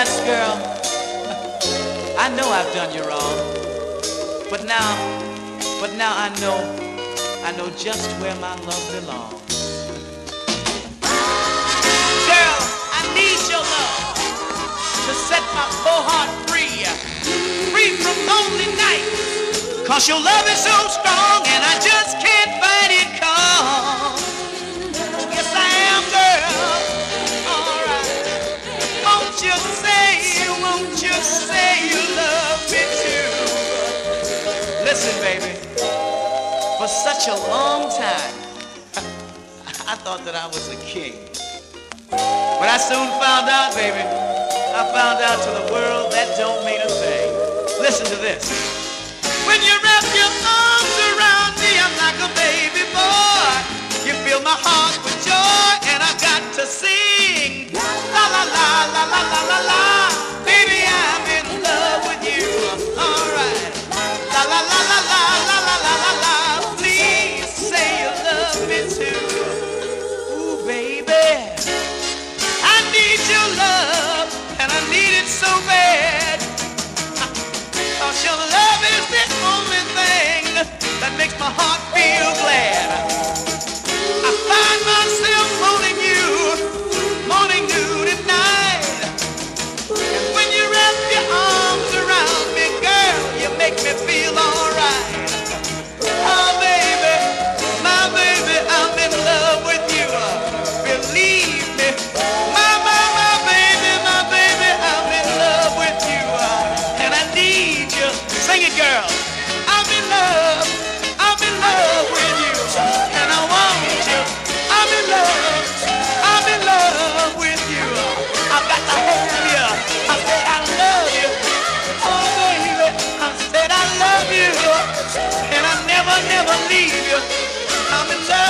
Yes, girl, I know I've done you wrong, but now I know just where my love belongs. Girl, I need your love to set my poor heart free, free from lonely nights, 'cause your love is so strong and I just can't fight it calm. Yes, I am, girl. All right. Won't you say you love me too? Listen, baby, for such a long time, I thought that I was a king. But I soon found out, baby, I found out to the world that don't mean a thing. Listen to this. When you wrap your arms around me, I'm like a baby boy. You fill my heart with joy, and I got to sing. La la la la la la la la. Baby, I'm in love with you. All right. La la la la la la la la la la. Please say you love me too. Ooh, baby, I need your love, and I need it so bad. 'Cause your love is the only thing that makes my heart feel glad. I find myself wanting you morning, noon, and night. And when you wrap your arms around me, girl, you make me feel alright. Oh, baby, my baby, I'm in love with you. Believe me, my baby, I'm in love with you. And I need you. Sing it, girl.